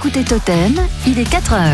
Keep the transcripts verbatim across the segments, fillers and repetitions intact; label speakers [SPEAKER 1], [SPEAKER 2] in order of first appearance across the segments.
[SPEAKER 1] écoutez Totem, il est quatre heures.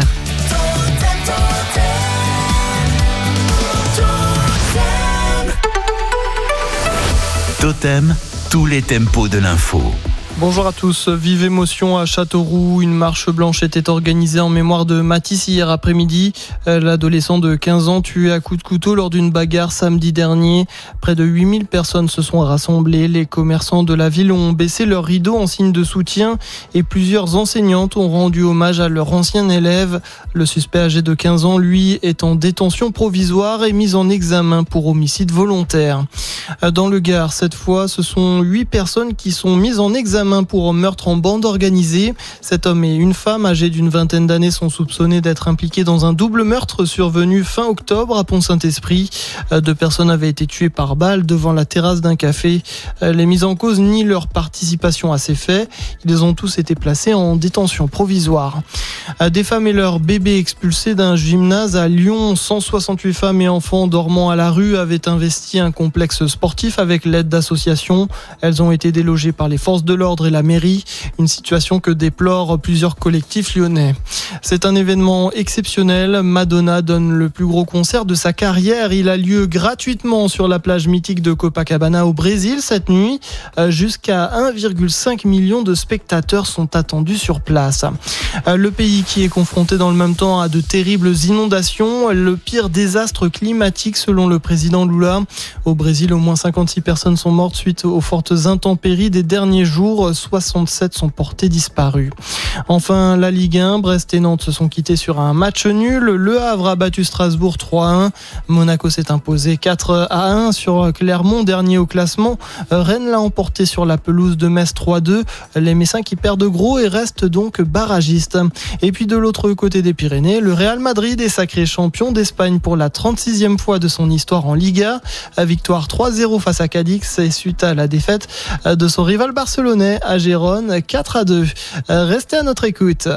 [SPEAKER 2] Totem, tous les tempos de l'info.
[SPEAKER 3] Bonjour à tous. Vive émotion à Châteauroux. Une marche blanche était organisée en mémoire de Mathis hier après-midi. L'adolescent de quinze ans tué à coups de couteau lors d'une bagarre samedi dernier. Près de huit mille personnes se sont rassemblées. Les commerçants de la ville ont baissé leurs rideaux en signe de soutien et plusieurs enseignantes ont rendu hommage à leur ancien élève. Le suspect âgé de quinze ans, lui, est en détention provisoire et mis en examen pour homicide volontaire. Dans le Gard, cette fois, ce sont huit personnes qui sont mises en examen pour meurtre en bande organisée. Cet homme et une femme âgée d'une vingtaine d'années sont soupçonnés d'être impliqués dans un double meurtre survenu fin octobre à Pont-Saint-Esprit. Deux personnes avaient été tuées par balle devant la terrasse d'un café. Les mises en cause nient leur participation à ces faits. Ils ont tous été placés en détention provisoire. Des femmes et leurs bébés expulsés d'un gymnase à Lyon. cent soixante-huit femmes et enfants dormant à la rue avaient investi un complexe sportif avec l'aide d'associations. Elles ont été délogées par les forces de l'ordre et la mairie, une situation que déplorent plusieurs collectifs lyonnais. C'est un événement exceptionnel. Madonna donne le plus gros concert de sa carrière. Il a lieu gratuitement sur la plage mythique de Copacabana au Brésil cette nuit. Jusqu'à un virgule cinq million de spectateurs sont attendus sur place. Le pays qui est confronté dans le même temps à de terribles inondations, le pire désastre climatique selon le président Lula. Au Brésil, au moins cinquante-six personnes sont mortes suite aux fortes intempéries des derniers jours. soixante-sept sont portés disparus. Enfin, la Ligue un, Brest et Nantes se sont quittés sur un match nul. Le Havre a battu Strasbourg trois à un. Monaco s'est imposé quatre à un sur Clermont, dernier au classement. Rennes l'a emporté sur la pelouse de Metz trois à deux. Les Messins qui perdent gros et restent donc barragistes. Et puis de l'autre côté des Pyrénées, le Real Madrid est sacré champion d'Espagne pour la trente-sixième fois de son histoire en Liga. Victoire trois à zéro face à Cadix et suite à la défaite de son rival barcelonais à Gérone, quatre à deux. Restez à notre écoute.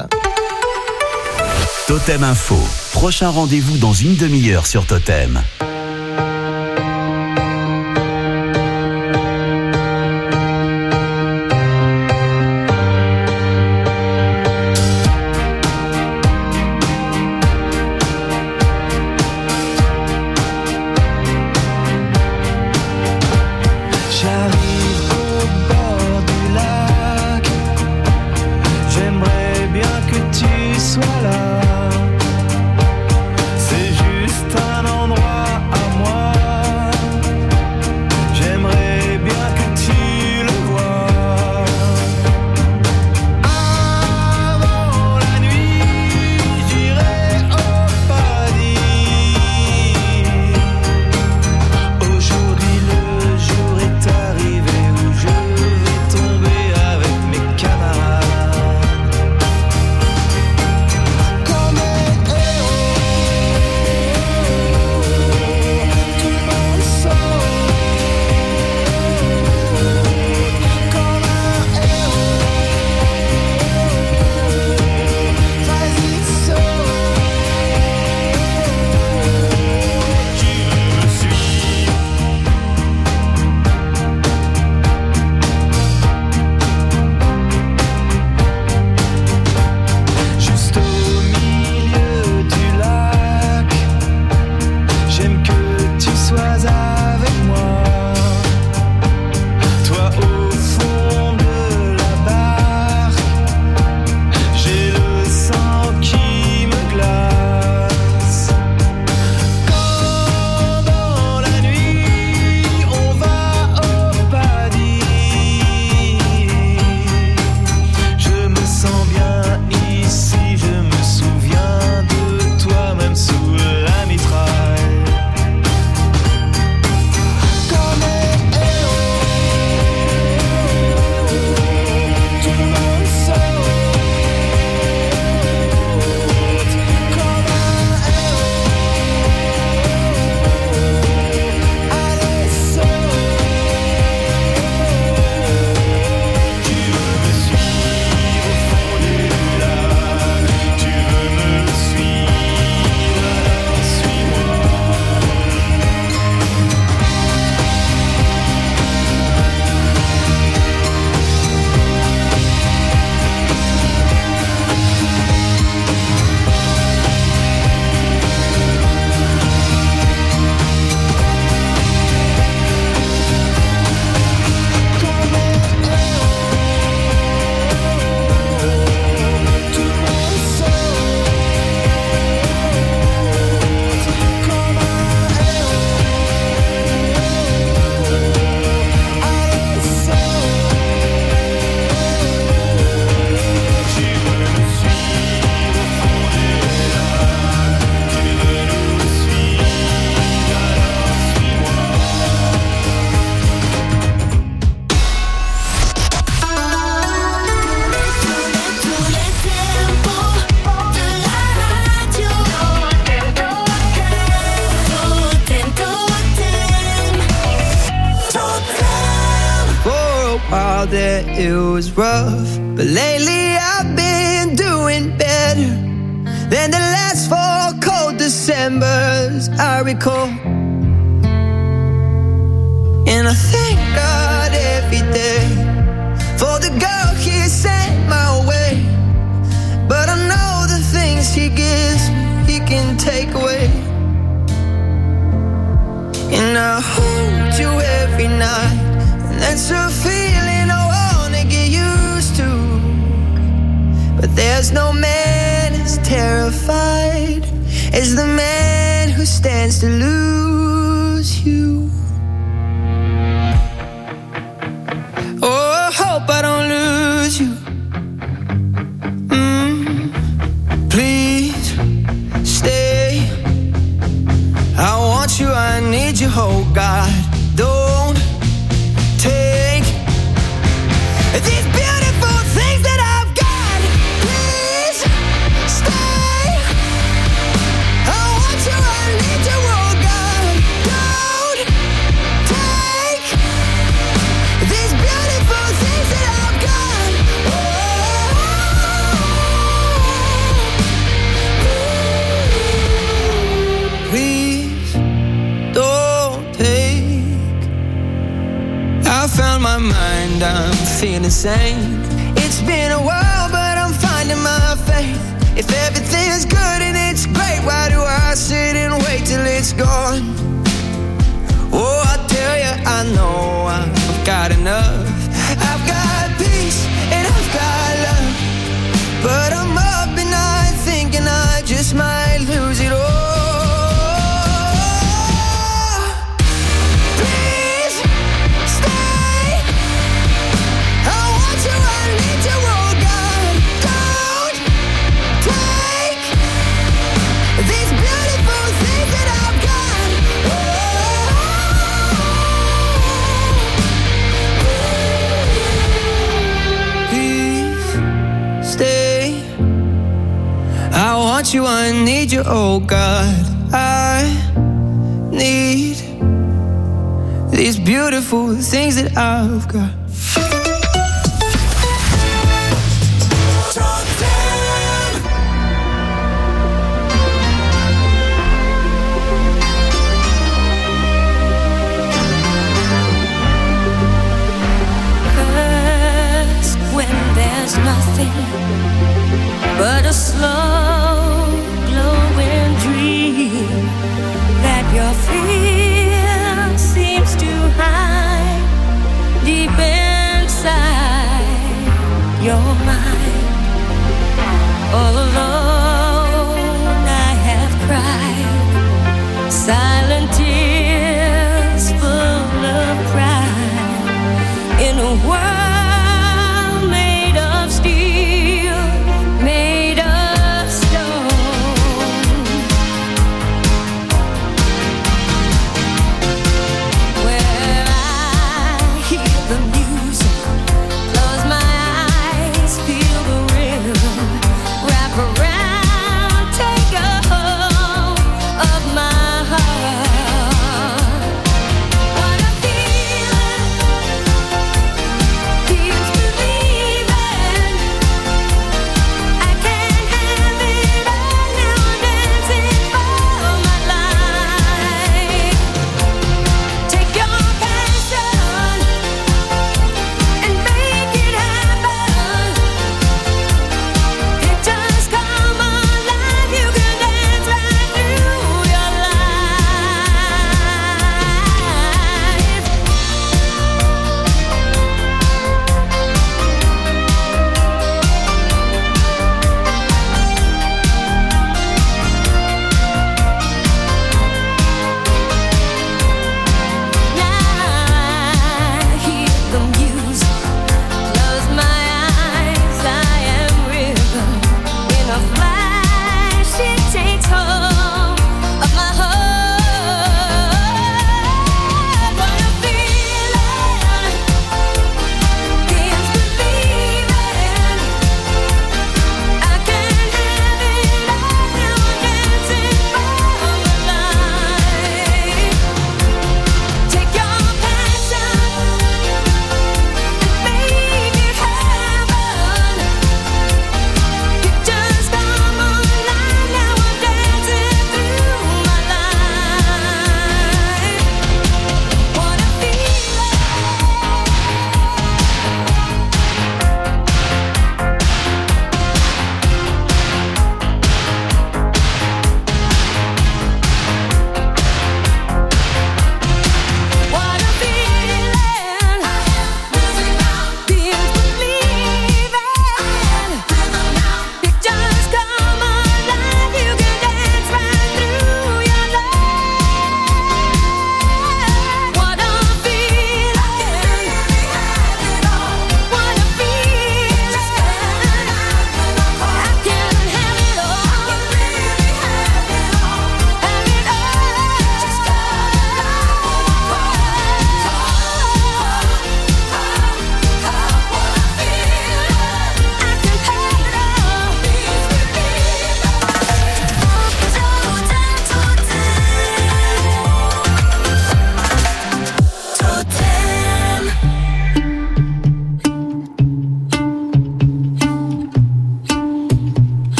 [SPEAKER 2] Totem Info. Prochain rendez-vous dans une demi-heure sur Totem.
[SPEAKER 4] Sois là, c'est juste un endroit out there it was rough, but lately I've been doing better than the last four cold Decembers I recall. And I thank God every day for the girl He sent my way. But I know the things He gives me, He can take away. And I hold you every night, and that's a feeling I wanna get used to. But there's no man as terrified as the man who stands to lose you. Oh, I hope I don't lose you. Mm, please stay. I want you, I need you, oh God. Don't take these beautiful things that I've got. Please stay. I want you, I need you, oh God. Don't take these beautiful things that I've got. Oh, please don't take. I found my mind, I'm feeling sane. It's been a while, but I'm finding my faith. If everything's good and it's great, why do I sit and wait till it's gone? Oh, I tell you, I know I've got enough. I've got peace and I've got love, but I'm up at night thinking I just might lose it all. Please stay. I want you, I need you, oh God. Don't take these beautiful things that I've got. Please stay. I want you, I need you, oh God. I need these beautiful things that I've got.
[SPEAKER 5] First, when there's nothing but a slow glowing dream that your fear seems to hide deep inside your mind.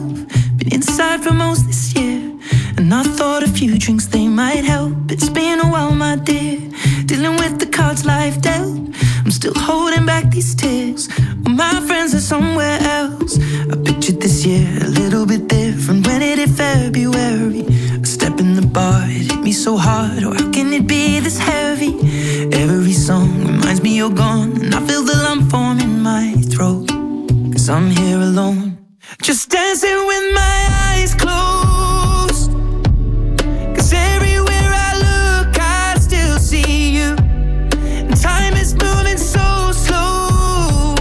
[SPEAKER 6] myself. Been inside for most this year, and I thought a few drinks, they might help. It's been a while, my dear, dealing with the cards life dealt. I'm still holding back these tears, well, my friends are somewhere else. I pictured this year a little bit different when it hit February. A step in the bar, it hit me so hard, or how can it be this heavy? Every song reminds me you're gone, and I feel the lump form in my throat, 'cause I'm here alone, just dancing with my eyes closed. 'Cause everywhere I look, I still see you. And time is moving so slow,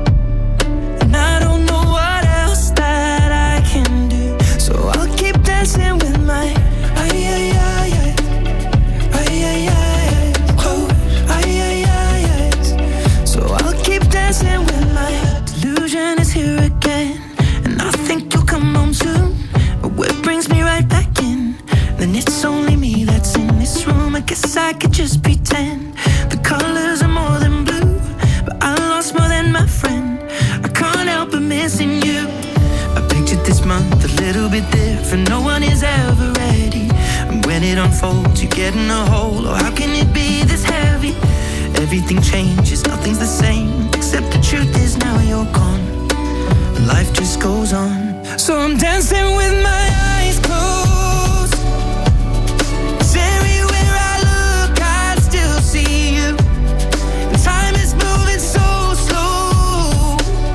[SPEAKER 6] and I don't know what else that I can do. So I'll keep dancing with my ay ay ay ay ay ay ay close ay ay ay ay. So I'll keep dancing with my delusion is here again. I think you'll come home soon, but what brings me right back in? Then it's only me that's in this room. I guess I could just pretend the colors are more than blue, but I lost more than my friend. I can't help but missing you. I pictured this month a little bit different. No one is ever ready, and when it unfolds, you get in a hole. Or how can it be this heavy? Everything changes, nothing's the same, except the truth is now you're gone. Life just goes on, so I'm dancing with my eyes closed. 'Cause everywhere I look, I still see you. And time is moving so slow,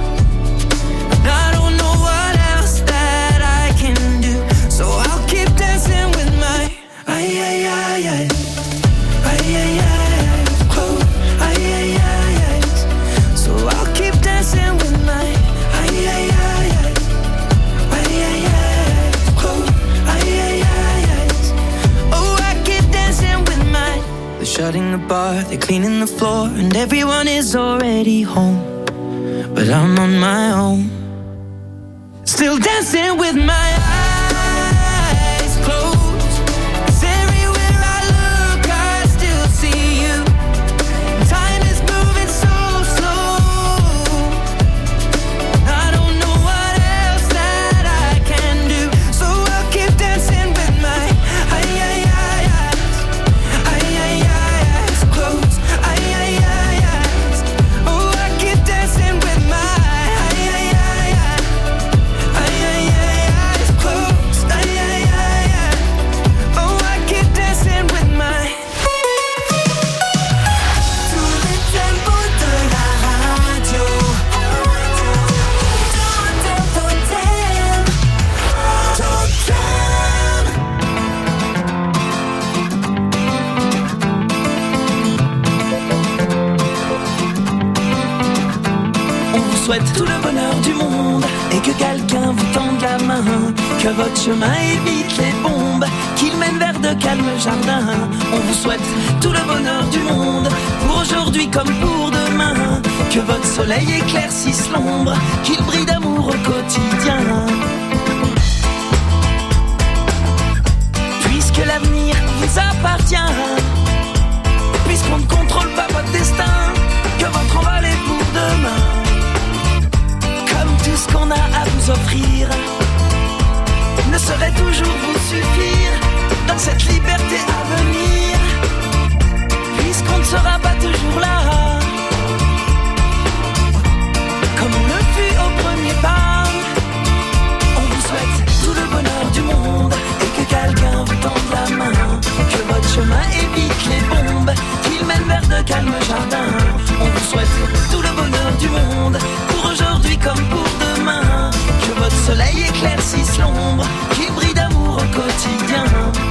[SPEAKER 6] and I don't know what else that I can do. So I'll keep dancing with my ay ay ay ay ay ay ay close ay ay ay ay. So I'll keep dancing with my ay ay ay ay ay ay ay close ay ay ay ay. Oh, I keep dancing with my. They're shutting the bar, they're cleaning the floor, and everyone is already home, but I'm on my own, still dancing with my eyes closed. 'Cause everywhere I look, I still see you. Time is moving so slow, I don't know what else that I can do. So I'll keep dancing with my ay ay ay ay ay ay eyes closed ay ay ay eyes. Oh, I keep dancing with my ay ay ay ay ay ay eyes closed ay ay ay ay. Oh, I keep dancing with my. Tout le tempo de la radio. On vous souhaite tout le bonheur du monde et que quelqu'un vous tende la main, que votre chemin évite les bombes, qu'il mène vers de calmes jardins. On vous souhaite tout le bonheur du monde pour aujourd'hui comme pour demain, que votre soleil éclaircisse l'ombre, qu'il brille d'amour au quotidien. Puisque l'avenir vous appartient, puisqu'on ne contrôle pas votre destin, que votre envol est pour demain. Comme tout ce qu'on a à vous offrir ne saurait toujours vous suffire dans cette liberté à venir, puisqu'on ne sera pas toujours là, comme on le fut au premier pas. On vous souhaite tout le bonheur du monde et que quelqu'un vous tende la main, que votre chemin évite les bombes, qu'il mène vers de calmes jardins. On vous souhaite tout le bonheur du monde pour aujourd'hui comme pour demain, que votre soleil éclaircisse l'ombre, qu'il brille d'amour au quotidien.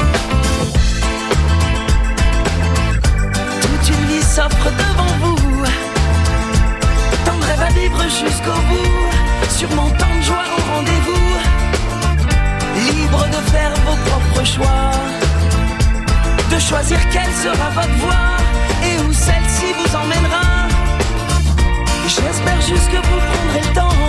[SPEAKER 6] Toute une vie s'offre devant vous, tant de rêves à vivre jusqu'au bout, sûrement tant de joie au rendez-vous, libre de faire vos propres choix, de choisir quelle sera votre voie et où celle-ci vous emmènera. J'espère juste que vous prendrez le temps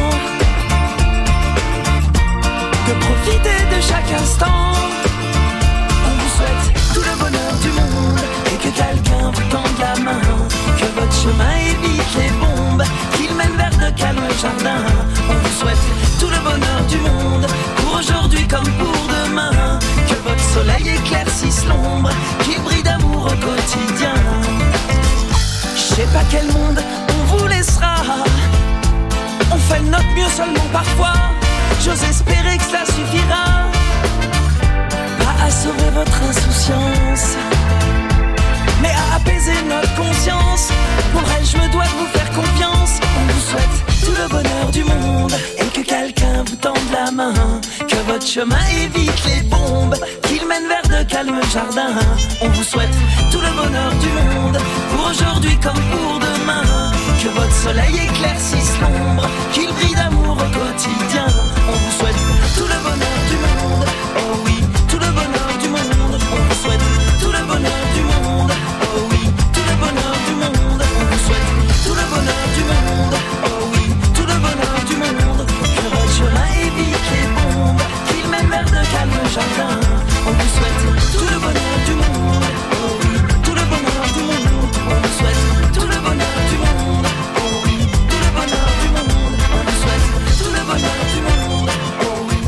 [SPEAKER 6] de profiter de chaque instant. On vous souhaite tout le bonheur du monde et que quelqu'un vous tende la main, que votre chemin évite les bombes, qu'il mène vers de calmes jardins. On vous souhaite tout le bonheur du monde, pour aujourd'hui comme pour demain. Que votre soleil éclaircisse l'ombre, qu'il brille d'amour au quotidien. Je sais pas quel monde on vous laissera, on fait de notre mieux seulement parfois. J'ose espérer que cela suffira, pas à sauver votre insouciance, mais à apaiser notre conscience. Pour elle, je me dois de vous faire confiance. On vous souhaite tout le bonheur du monde, et que quelqu'un vous tende la main. Que votre chemin évite les bombes, qu'il mène vers de calmes jardins. On vous souhaite tout le bonheur du monde, pour aujourd'hui comme pour demain. Que votre soleil éclaircisse l'ombre, qu'il brille d'amour au quotidien. On vous souhaite tout le bonheur du monde, oh oui, tout le bonheur du monde. On vous souhaite tout le bonheur du monde, oh oui, tout le bonheur du monde. On vous souhaite tout le bonheur du monde, oh oui, tout le bonheur du monde. Que votre chemin évite les bombes, qu'il mène vers de calmes jardins. On vous souhaite tout le bonheur du monde, oh oui, tout le bonheur du monde. On vous souhaite tout le bonheur du monde, oh oui, tout le bonheur du monde. On vous souhaite tout le bonheur du monde, oh oui,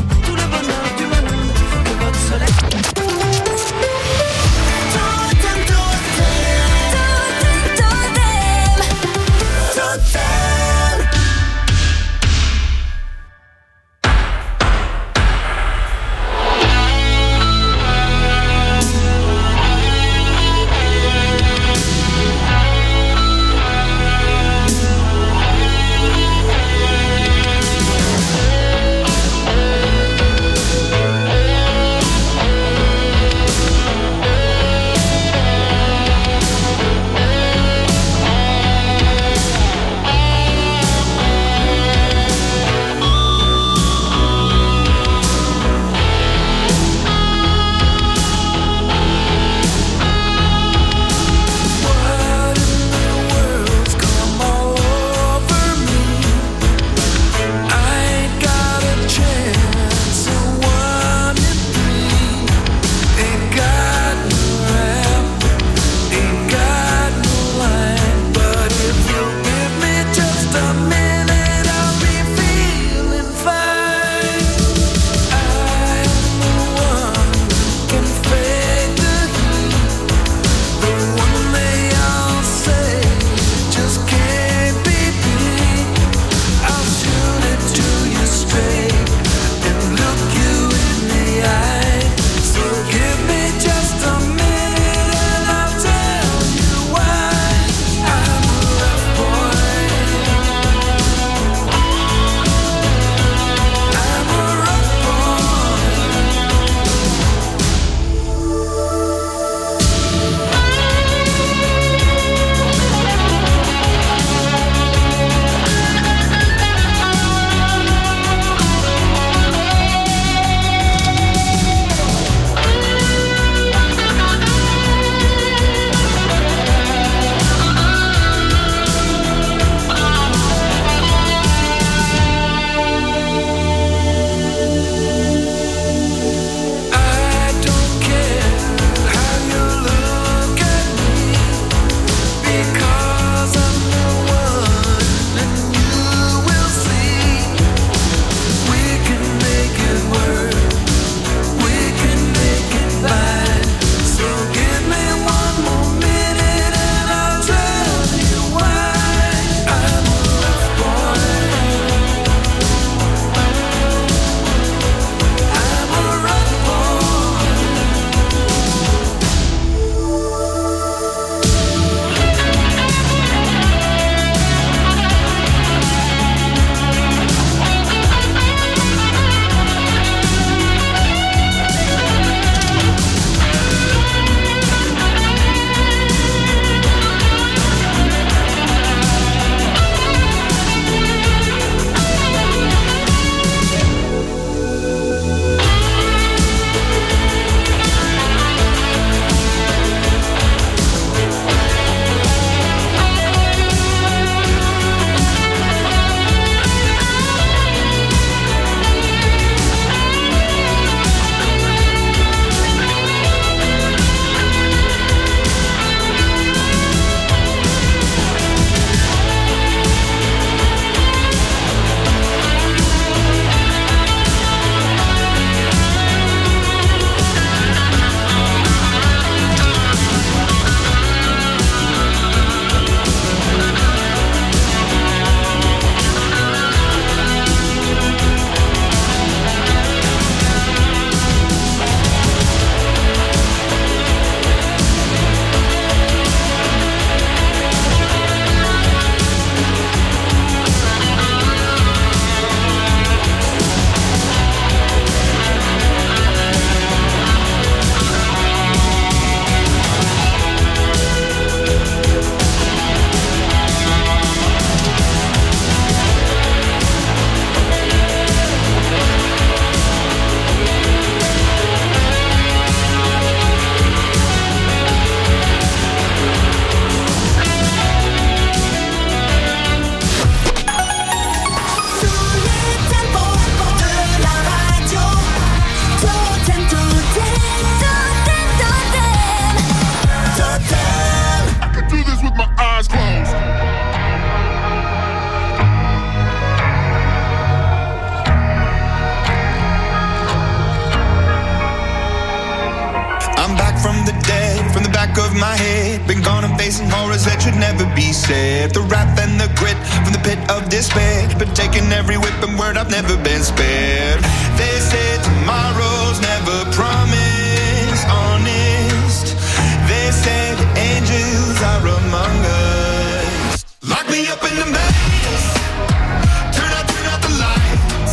[SPEAKER 7] back of my head. Been gone and facing horrors that should never be said. The wrath and the grit from the pit of despair. Been taking every whip and word, I've never been spared. They say tomorrow's never promised, honest. They say the angels are among us. Lock me up in the maze. Turn out, turn out the lights.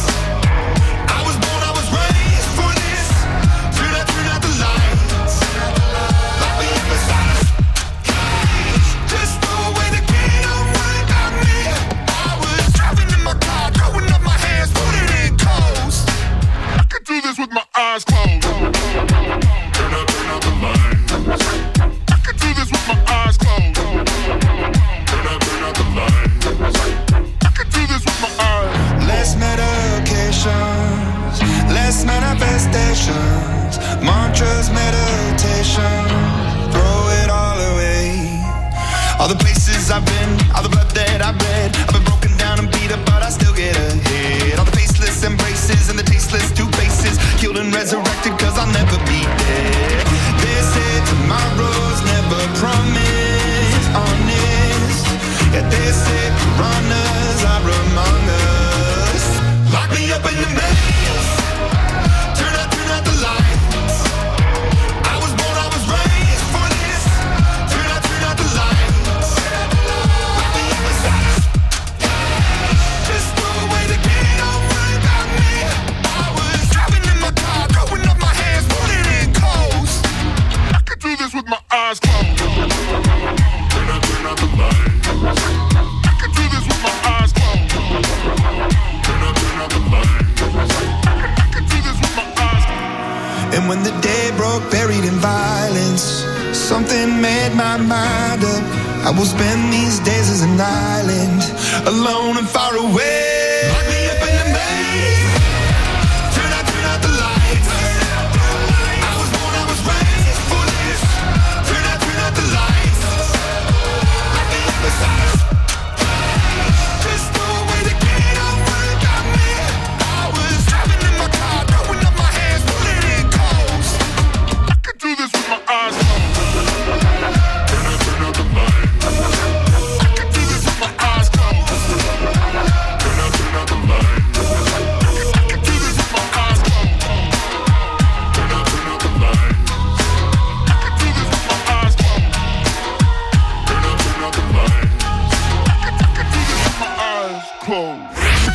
[SPEAKER 7] I was born, I was raised for this. Turn out, turn out the lights. Lock me up inside a cage. Just throw away the key, don't worry about me. I was driving in my car, throwing up my hands, putting in coast. I could do this with my eyes closed. Turn out, turn out the lights. I could do this with my eyes closed. Turn out, turn out the lights. I could do this with my eyes. Less medications, less manifestations, mantras, meditation, throw it all away. All the places I've been, all the blood that I've bled, I've been broken down and beat up, but I still get ahead. All the faceless embraces and the tasteless two faces, killed and resurrected, cause I'll never be dead. They say tomorrow's never promised, honest. Yeah, they say piranhas are among us. Lock me up in the maze. Turn out, turn out the lights. I was born, I was raised for this. Turn out, turn out the lights. Lock me up inside a cage. Just throw away the key, don't worry about me. I was driving in my car, throwing up my hands, putting in coast. I could do this with my eyes closed. Turn out, turn out the lights. I could do this with my eyes closed. Turn out, turn out the lights. I could do this with my eyes closed. And when the day broke, buried in violence, something made my mind up. I will spend these days as an island, alone and far away. Lock me up in the maze. Turn out, turn out the lights. I was born, I was raised for this. Turn out, turn out the lights. Lock me up inside a cage. Just throw away the key, don't worry about me. I was driving in my car, throwing up my hands, putting in coast. I could do this with my eyes closed. Turn out, turn out the lights. I could do this with my eyes closed. Turn out, turn out the lights. I could do this with my eyes closed. Turn out, turn out the lights. I could do this with my eyes closed. Turn out, turn out the lights. I could, I could do this with my eyes closed.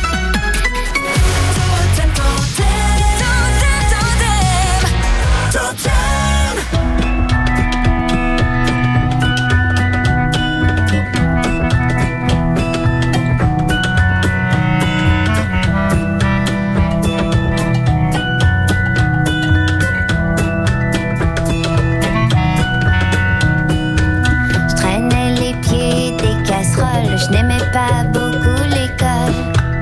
[SPEAKER 5] Je traînais les pieds des casseroles, je n'aimais pas beaucoup l'école.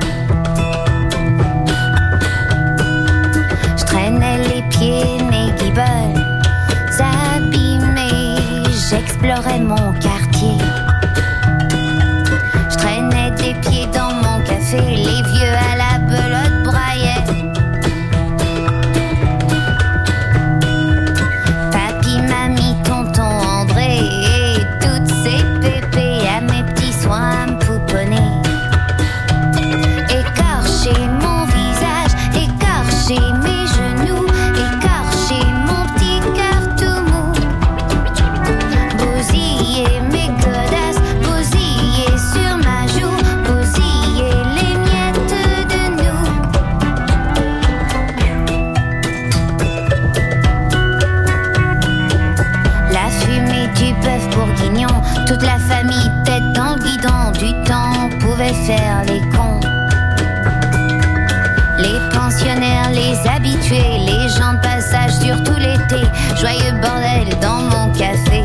[SPEAKER 5] Je traînais les pieds, mes guibolles abîmés, j'explorais mon quartier. Je traînais des pieds dans mon café, les vieux à la belote braillaient. Papy, mamie, tonton André et toutes ces pépées à mes petits soins à me pouponner. Écorcher mon visage, écorcher mes genoux, écorcher mon petit cœur tout mou. Bousiller mes godasses, bousiller sur ma joue, bousiller les miettes de nous. La fumée du bœuf bourguignon, toute la famille tête dans le guidon. Du temps pouvait faire les cons. Les pensionnaires, les habitués, les gens de passage surtout l'été. Joyeux bordel dans mon café.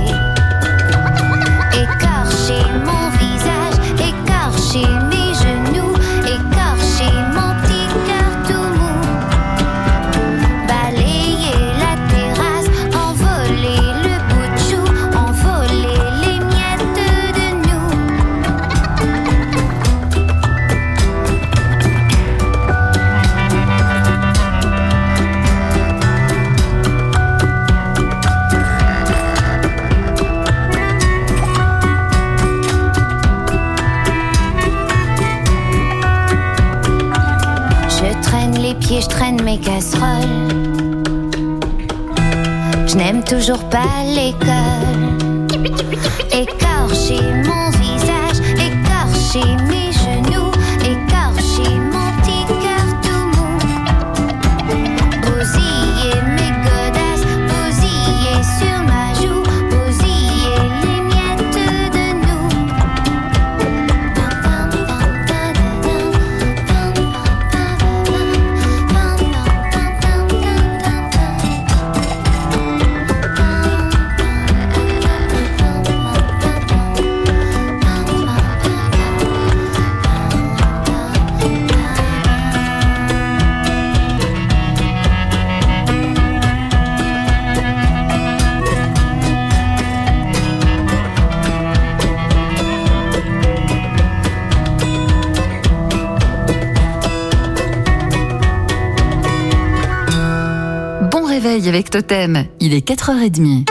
[SPEAKER 5] Écorcher mon visage, écorcher mes genoux, écorcher mon petit cœur tout mou. Balayer la terrasse, envoler le bout de chou, envoler les miettes de nous. casseroles. Je n'aime toujours pas l'école. Écorcher mon visage, écorcher mes genoux, écorcher mon petit cœur tout mou. Bousiller mes godasses, bousiller sur ma joue, bousiller les miettes de nous.
[SPEAKER 1] Réveil avec Totem, il est quatre heures trente.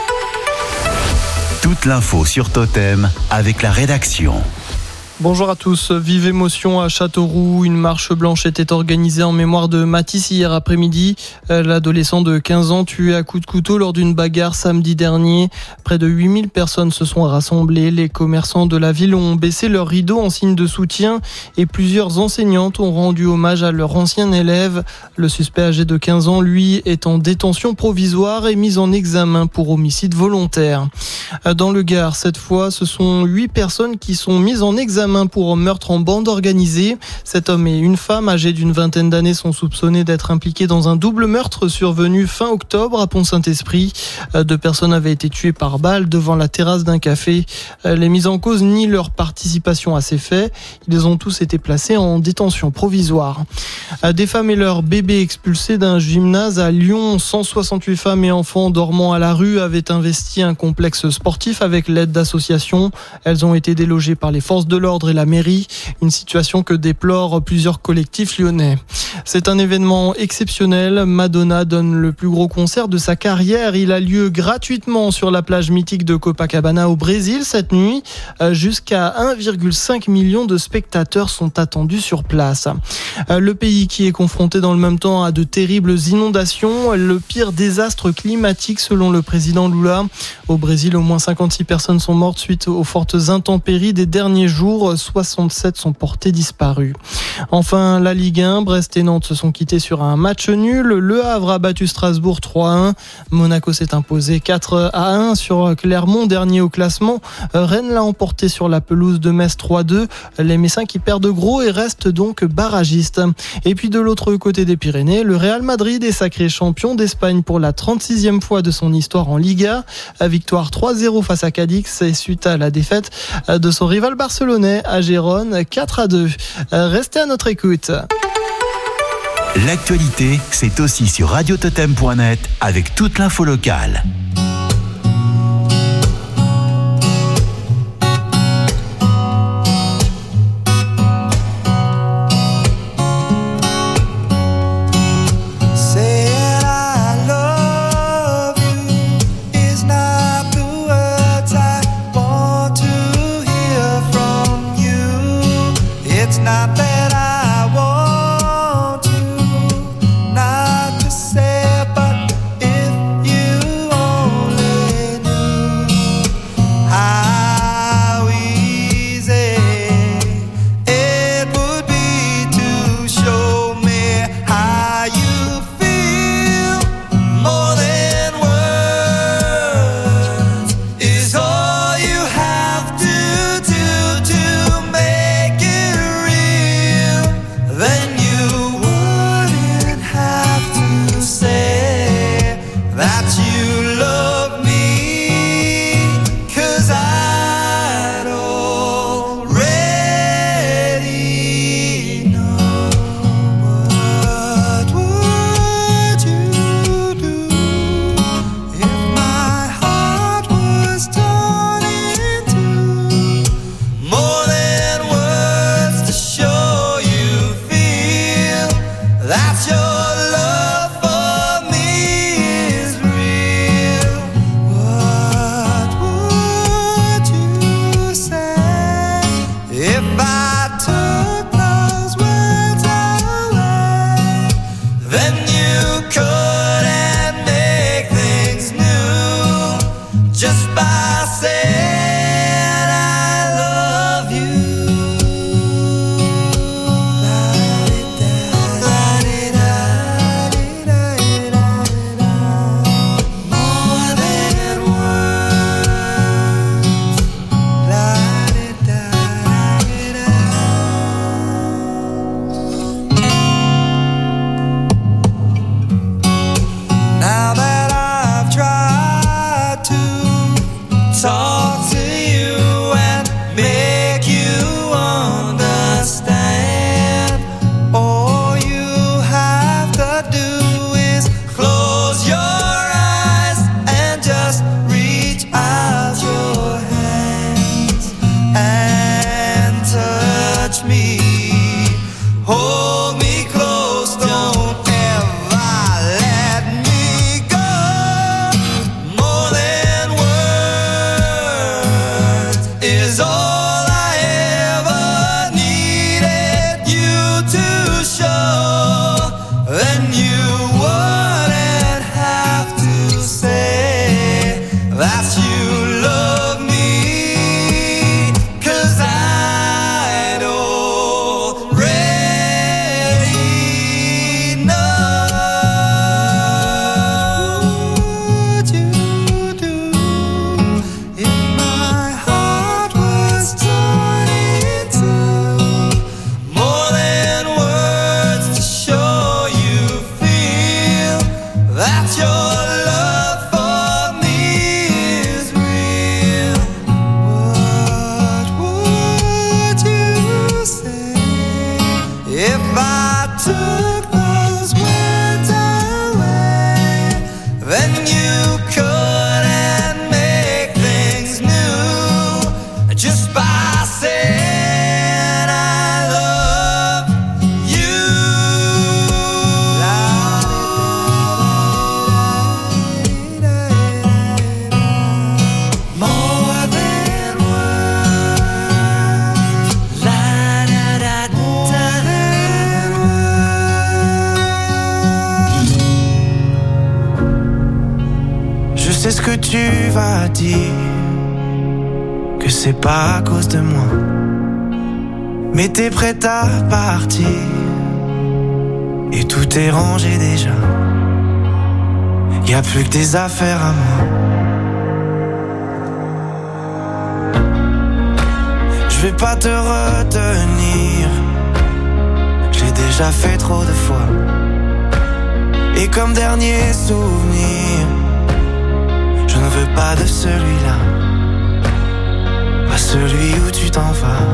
[SPEAKER 2] Toute l'info sur Totem avec la rédaction.
[SPEAKER 3] Bonjour à tous. Vive émotion à Châteauroux. Une marche blanche était organisée en mémoire de Mathis hier après-midi. L'adolescent de quinze ans tué à coups de couteau lors d'une bagarre samedi dernier. Près de huit mille personnes se sont rassemblées. Les commerçants de la ville ont baissé leurs rideaux en signe de soutien et plusieurs enseignantes ont rendu hommage à leur ancien élève. Le suspect âgé de quinze ans, lui, est en détention provisoire et mis en examen pour homicide volontaire. Dans le Gard, cette fois, ce sont huit personnes qui sont mises en examen pour meurtre en bande organisée. Cet homme et une femme âgée d'une vingtaine d'années sont soupçonnés d'être impliqués dans un double meurtre survenu fin octobre à Pont-Saint-Esprit. Deux personnes avaient été tuées par balle devant la terrasse d'un café. Les mises en cause nient leur participation à ces faits. Ils ont tous été placés en détention provisoire. Des femmes et leurs bébés expulsés d'un gymnase à Lyon. cent soixante-huit femmes et enfants dormant à la rue avaient investi un complexe sportif avec l'aide d'associations. Elles ont été délogées par les forces de l'ordre et la mairie, une situation que déplorent plusieurs collectifs lyonnais. C'est un événement exceptionnel. Madonna donne le plus gros concert de sa carrière. Il a lieu gratuitement sur la plage mythique de Copacabana au Brésil cette nuit. Jusqu'à un virgule cinq million de spectateurs sont attendus sur place. Le pays qui est confronté dans le même temps à de terribles inondations, le pire désastre climatique selon le président Lula. Au Brésil, au moins cinquante-six personnes sont mortes suite aux fortes intempéries des derniers jours. soixante-sept sont portés disparus. Enfin, la Ligue un, Brest et Nantes se sont quittés sur un match nul. Le Havre a battu Strasbourg trois à un. Monaco s'est imposé quatre à un sur Clermont, dernier au classement. Rennes l'a emporté sur la pelouse de Metz trois à deux. Les Messins qui perdent gros et restent donc barragistes. Et puis de l'autre côté des Pyrénées, le Real Madrid est sacré champion d'Espagne pour la trente-sixième fois de son histoire en Liga. Victoire trois à zéro face à Cadix et suite à la défaite de son rival barcelonais à Gérone quatre à deux. Restez à notre écoute.
[SPEAKER 2] L'actualité, c'est aussi sur radio totem point net avec toute l'info locale.
[SPEAKER 8] Not to say, but if you
[SPEAKER 4] that your love for me is real. What would you say if I took those words away? Then you couldn't make things new just by saying I love you. More than words. La da da da. Je sais ce que tu vas dire, que c'est pas à cause de moi, mais t'es prête à partir et tout est rangé déjà. Y a plus que des affaires à moi. Je vais pas te retenir, j'ai déjà fait trop de fois. Et comme dernier souvenir, je ne veux pas de celui-là, pas celui où tu t'en vas.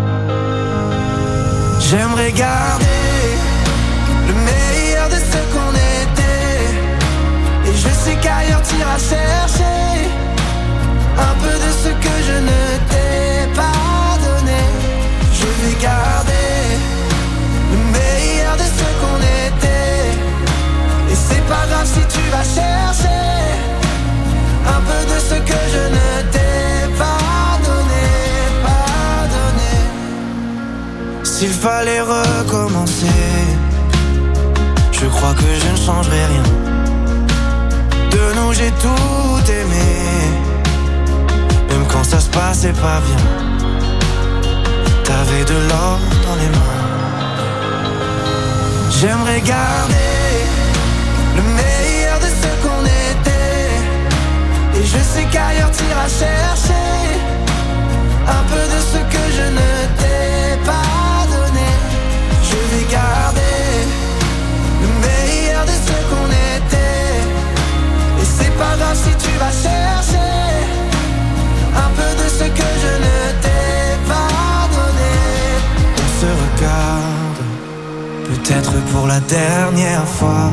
[SPEAKER 4] J'aimerais garder le meilleur de ce qu'on était, et je sais qu'ailleurs t'iras chercher un peu de ce que je ne t'ai pas donné. Je vais garder le meilleur de ce qu'on était, et c'est pas grave si tu vas chercher un peu de ce que je ne t'ai pas donné, pas donné. S'il fallait recommencer, je crois que je ne changerai rien. De nous j'ai tout aimé, même quand ça se passait pas bien. T'avais de l'or dans les mains. J'aimerais garder le meilleur de ce qu'on était, et je sais qu'ailleurs t'iras chercher un peu de ce que je ne t'ai pas donné. Je vais garder le meilleur de ce qu'on était, et c'est pas grave si tu vas chercher un peu de ce que je ne t'ai pas donné. On se regarde, peut-être pour la dernière fois,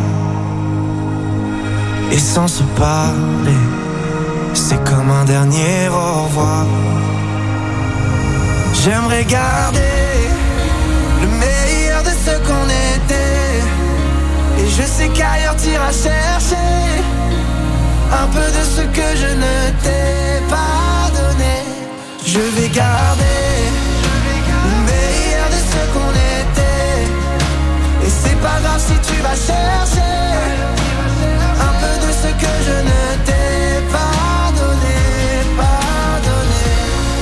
[SPEAKER 4] et sans se parler, c'est comme un dernier au revoir. J'aimerais garder le meilleur de ce qu'on était, et je sais qu'ailleurs t'iras chercher un peu de ce que je ne t'ai pas donné. Je vais garder le meilleur de ce qu'on était, et c'est pas grave si tu vas chercher un peu de ce que je ne t'ai pas donné, pas donné.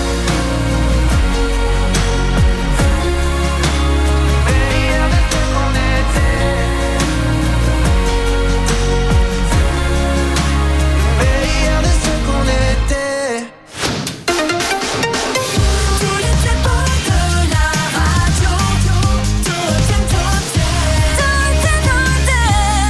[SPEAKER 4] Meilleur de ce qu'on était, meilleur de ce qu'on était.
[SPEAKER 8] Tous les tempos de la radio, Totem Totem, Totem Totem.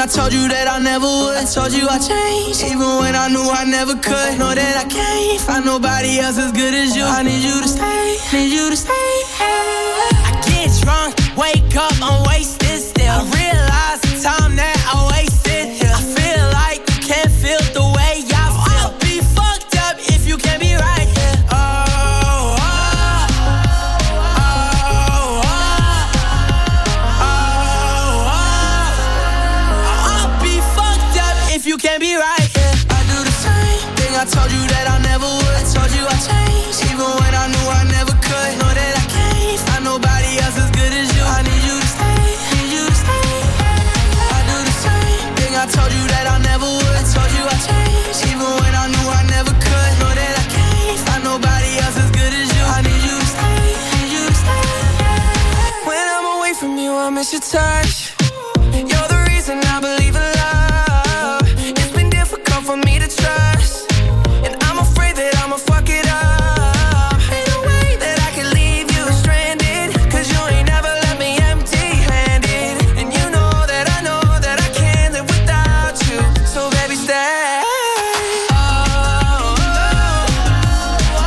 [SPEAKER 4] told you that I never would. I told you I changed, even when I knew I never could. Know that I can't find nobody else as good as you. I need you to stay, need you to stay. I get drunk, wake up, I'm wasted still. I realize the time that I wasted here. I feel like you can't feel the way I feel. I'll be fucked up if you can't be right here. Oh, oh, oh, oh, oh, oh. I'll be fucked up if you can't be right here. I do the same thing, I told you that I never would. I told you I changed, even when I knew I never could. Know that I can't find nobody else as good as you. I need you to stay, need you to stay. I do the same thing, I told you that I never would. I told you I changed, even when I knew I never could. Know that I can't find nobody else as good as you. I need you to stay, need you to stay. When I'm away from you, I miss your touch. You're the reason I believe in love. It's been difficult for me to trust, and I'm afraid that I'ma fuck it up. Ain't no way that I can leave you stranded, cause you ain't never left me empty-handed. And you know that I know that I can't live without you. So baby, stay. Oh, oh, oh,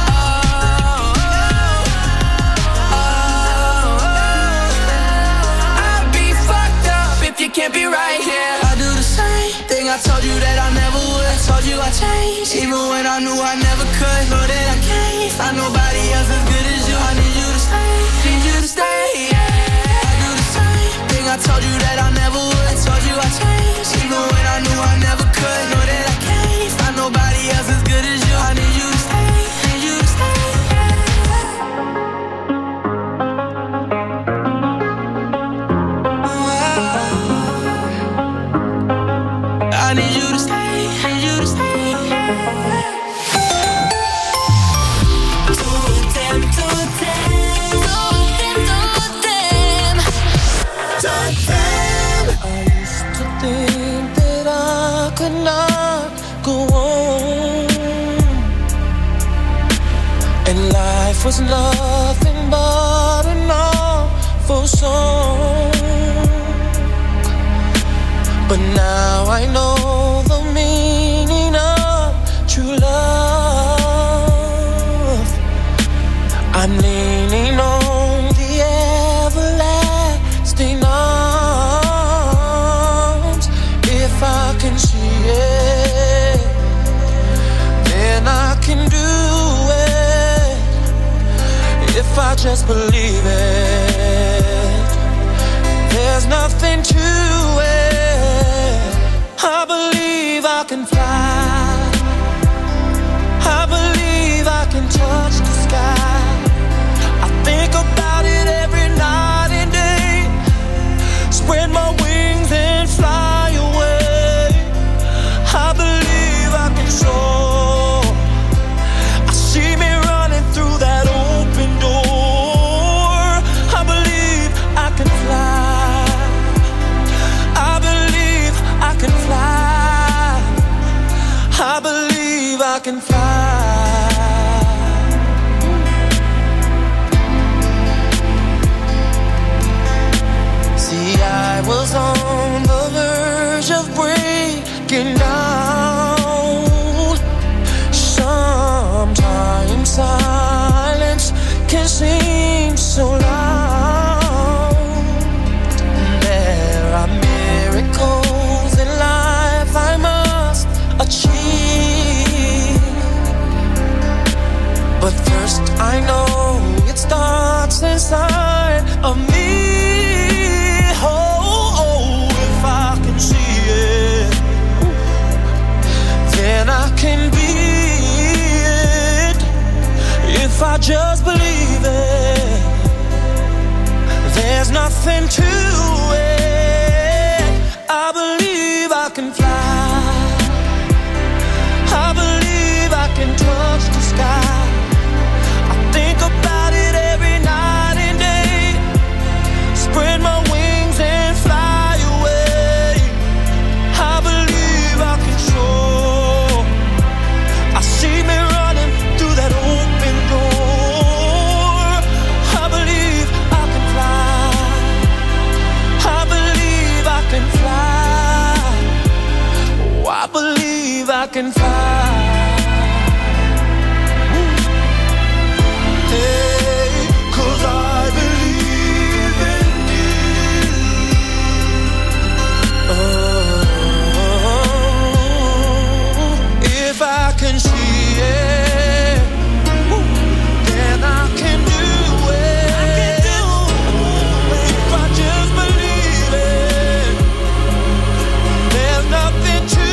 [SPEAKER 4] oh, oh. I'd be fucked up if you can't be right here. I do the same thing, I told you that I never would. I told you I changed, even when I knew I never could. Know that I can't find nobody else as good as you. I need you to stay, need you to stay. Yeah. I do the same thing, I told you that I never would. I told you I changed, even when I knew I never could. Know that I can't find nobody else as good as you. I need you to stay, need you to stay. I need you to stay, need you to stay.
[SPEAKER 8] Totem, totem, totem, totem.
[SPEAKER 6] I used to think that I could not go on, and life was nothing but an awful song. But now I know the meaning of true love. I'm leaning on the everlasting arms. If I can see it, then I can do it. If I just believe it, there's nothing to it. I believe I can fly. I believe I can touch the sky. I think about it every night and day. Spread my wings and fly away. I believe I can soar. I see me running through that open door. I believe I can fly. I believe I can fly. I believe I can fly. See, I was on the verge of breaking down. Sometimes silence can seem so loud. There are miracles in life I must achieve. But first I know it starts inside of me. Oh, oh, if I can see it, then I can be it. If I just believe it, there's nothing to it. I believe I can fly. I believe I can touch the sky. I think about it every night and day. Spread my wings and fly away. I believe I can soar. I see me running through that open door. I believe I can fly.
[SPEAKER 4] I can fly. Hey, 'cause I believe in you. Oh, if I can see it, then I can do it. I can do it. If I just believe it, there's nothing to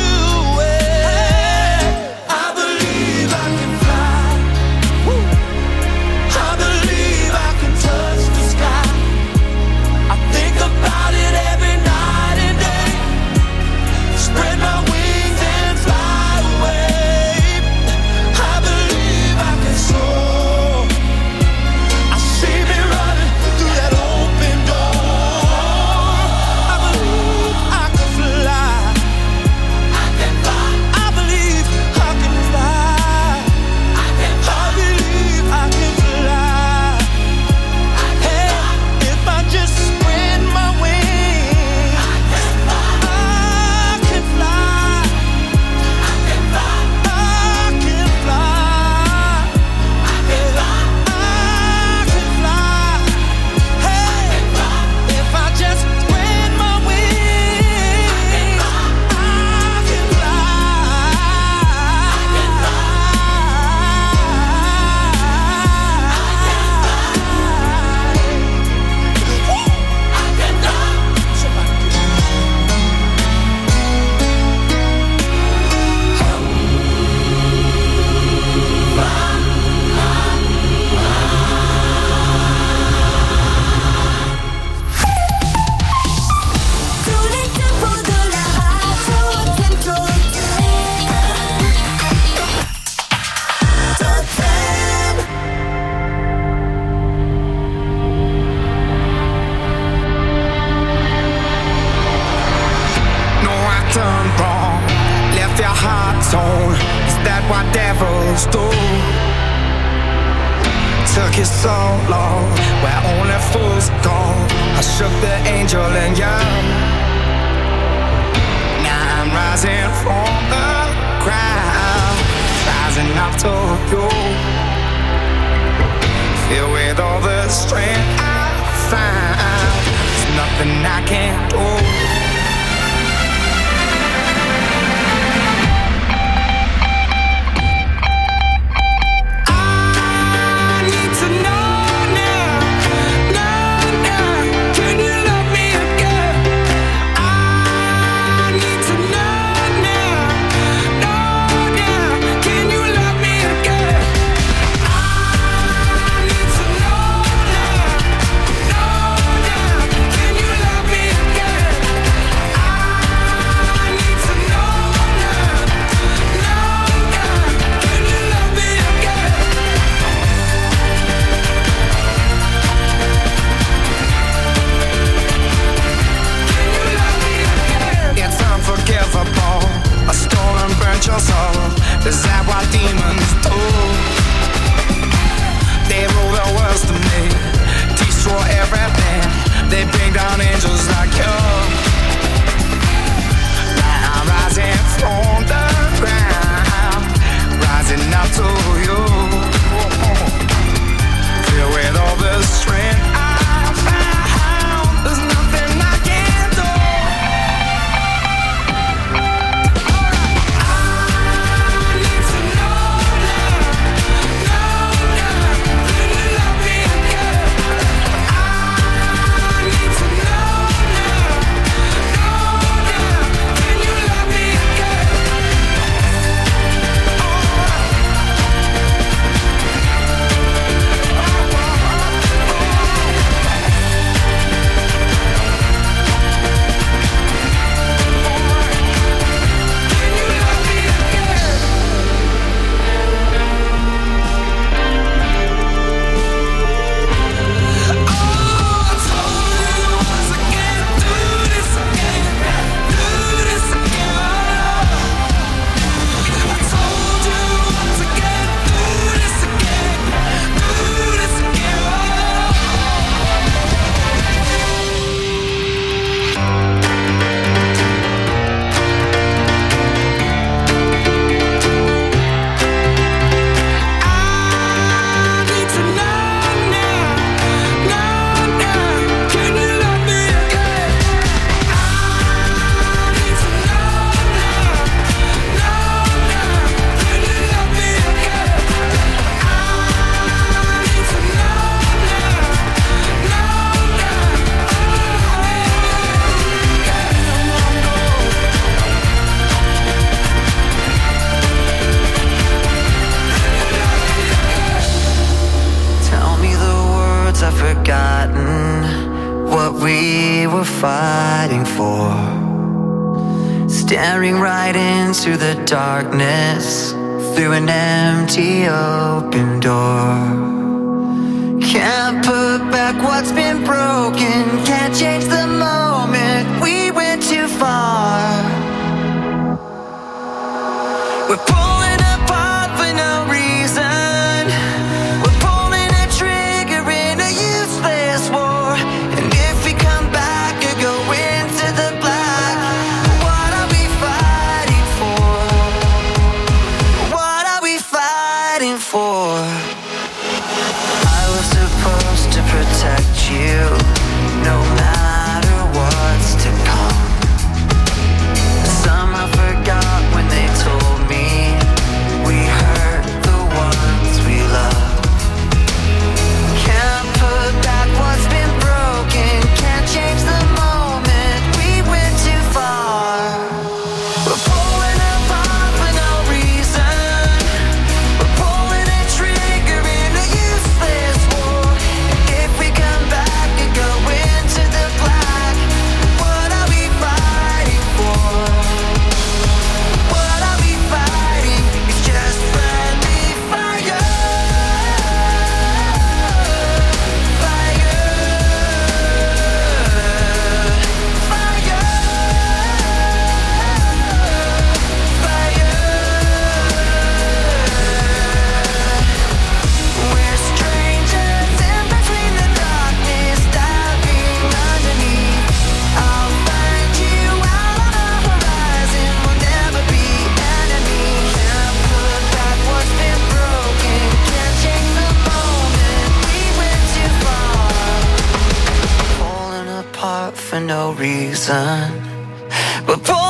[SPEAKER 9] we're fighting for. Staring right into the darkness through an empty open door. Can't put back what's been broken, can't change the moment we went too far. We're pulling apart for no reason. We're pulling a trigger in a useless war. And if we come back or go into the black, what are we fighting for? What are we fighting for? I was supposed to protect you, no matter what's to come. Somehow forgot when they told me we hurt the ones we love. Can't put back what's been broken, can't change the moment we went too far. We're pulling apart for no reason. We're pulling a trigger in a useless war. And if we come back and go into the black, what are we fighting for? What are we fighting? It's just friendly fire. Fire. Fire. Fire. We're strangers in between the darkness, diving underneath. I'll find you out on the horizon. We'll never be enemies. Can't put back what's been broken, can't change the moment we went too far. Falling apart for no reason. We're pulling